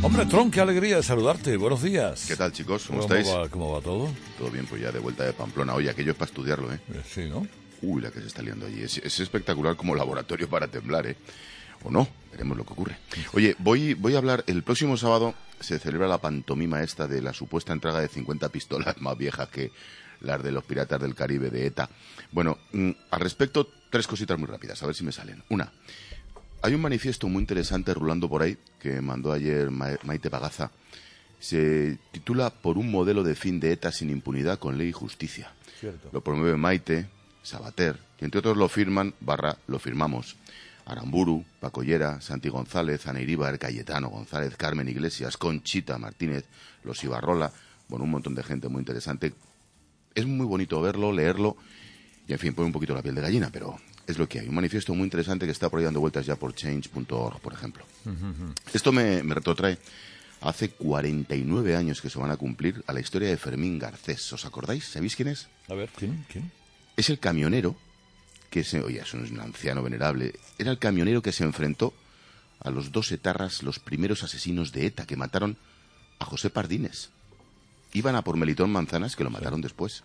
Hombre, Tron, qué alegría de saludarte. Buenos días. ¿Qué tal, chicos? ¿Cómo estáis? ¿Cómo va todo? Todo bien, pues ya de vuelta de Pamplona. Oye, aquello es para estudiarlo, ¿eh? Sí, ¿no? Uy, la que se está liando allí. Es espectacular como laboratorio para temblar, ¿eh? O no, veremos lo que ocurre. Oye, voy a hablar... El próximo sábado se celebra la pantomima esta de la supuesta entrega de 50 pistolas más viejas que las de los piratas del Caribe de ETA. Bueno, al respecto, 3 cositas muy rápidas, a ver si me salen. Una... Hay un manifiesto muy interesante rulando por ahí que mandó ayer Maite Pagaza. Se titula Por un modelo de fin de ETA sin impunidad con ley y justicia. Cierto. Lo promueve Maite, Sabater, y entre otros lo firman, lo firmamos. Aramburu, Paco Llera, Santi González, Ana Iríbar, Cayetano González, Carmen Iglesias, Conchita Martínez, los Ibarrola, bueno, un montón de gente muy interesante. Es muy bonito verlo, leerlo, y en fin, pone un poquito la piel de gallina, pero... es lo que hay. Un manifiesto muy interesante que está por ahí dando vueltas ya por change.org, por ejemplo. Esto me retrotrae hace 49 años que se van a cumplir a la historia de Fermín Garcés. ¿Os acordáis? ¿Sabéis quién es? A ver, ¿quién? Es el camionero oye, eso no es un anciano venerable. Era el camionero que se enfrentó a los 2 etarras, los primeros asesinos de ETA, que mataron a José Pardines. Iban a por Melitón Manzanas, que lo mataron después.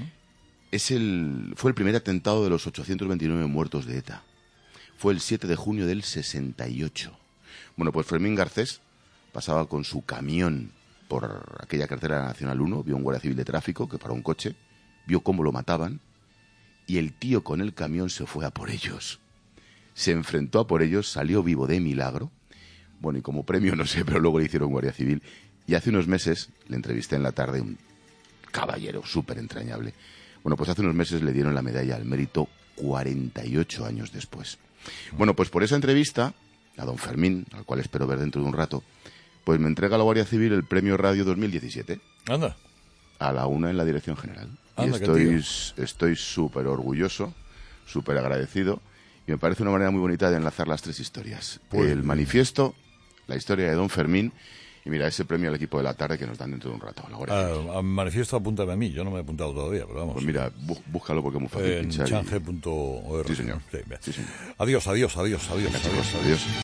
Fue el primer atentado de los 829 muertos de ETA. Fue el 7 de junio del 68. Bueno, pues Fermín Garcés pasaba con su camión por aquella carretera Nacional 1, vio un guardia civil de tráfico que paró un coche, vio cómo lo mataban, y el tío con el camión se fue a por ellos. Se enfrentó a por ellos, salió vivo de milagro. Bueno, y como premio no sé, pero luego le hicieron guardia civil. Y hace unos meses le entrevisté en la tarde, un caballero súper entrañable. Bueno, pues hace unos meses le dieron la medalla al mérito 48 años después. Bueno, pues por esa entrevista a don Fermín, al cual espero ver dentro de un rato, pues me entrega la Guardia Civil el Premio Radio 2017. Anda. A la 1 en la Dirección General. Anda, y estoy súper orgulloso, súper agradecido, y me parece una manera muy bonita de enlazar las 3 historias. Pues el manifiesto, la historia de don Fermín, y mira, ese premio al equipo de la tarde que nos dan dentro de un rato. Al manifiesto apúntame a mí, yo no me he apuntado todavía, pero vamos. Pues mira, búscalo porque es muy fácil pinchar. En change.org. Sí, señor. Sí, Sí, señor. Adiós. Venga, chicos, adiós.